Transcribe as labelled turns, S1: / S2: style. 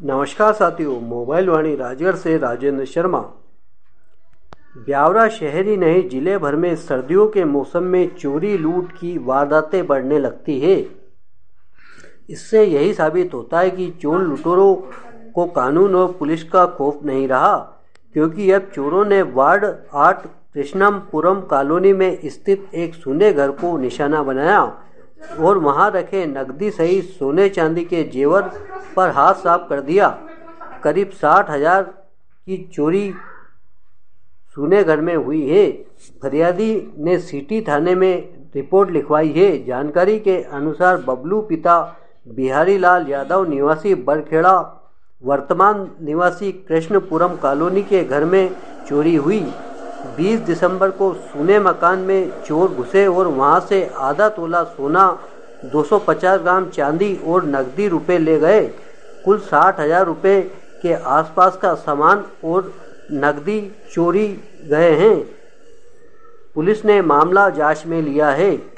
S1: नमस्कार साथियों, मोबाइल वाणी राजगढ़ से राजेंद्र शर्मा। ब्यावरा शहर ही नहीं, जिले भर में सर्दियों के मौसम में चोरी लूट की वारदातें बढ़ने लगती है। इससे यही साबित होता है कि चोर लुटेरों को कानून और पुलिस का खौफ नहीं रहा, क्योंकि अब चोरों ने वार्ड 8 कृष्णमपुरम कॉलोनी में स्थित एक सुने घर को निशाना बनाया और वहां रखे नकदी सहित सोने चांदी के जेवर पर हाथ साफ कर दिया। करीब 60,000 की चोरी सुने घर में हुई है। फरियादी ने सिटी थाने में रिपोर्ट लिखवाई है। जानकारी के अनुसार बबलू पिता बिहारी लाल यादव निवासी बरखेड़ा वर्तमान निवासी कृष्णपुरम कॉलोनी के घर में चोरी हुई। 20 दिसंबर को सुने मकान में चोर घुसे और वहां से आधा तोला सोना, 250 ग्राम चांदी और नकदी रुपए ले गए। कुल 60,000 रुपये के आसपास का सामान और नकदी चोरी गए हैं। पुलिस ने मामला जांच में लिया है।